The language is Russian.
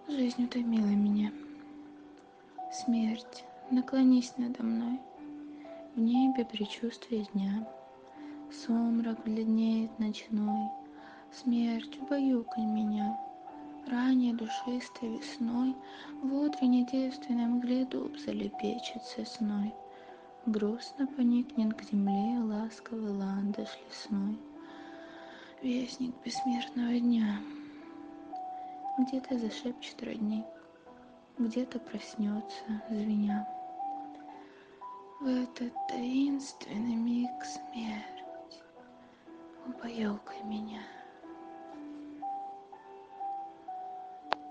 Жизнь утомила меня. Смерть, наклонись надо мной. В небе предчувствие дня. Сумрак бледнеет ночной. Смерть, убаюкай меня. Ранее душистой весной в утренней девственной мгле дуб залепечет сосной. Грустно поникнет к земле ласковый ландыш лесной. Вестник бессмертного дня. Где-то зашепчет родник, где-то проснется, звеня. В этот таинственный миг смерть, убаюкай меня.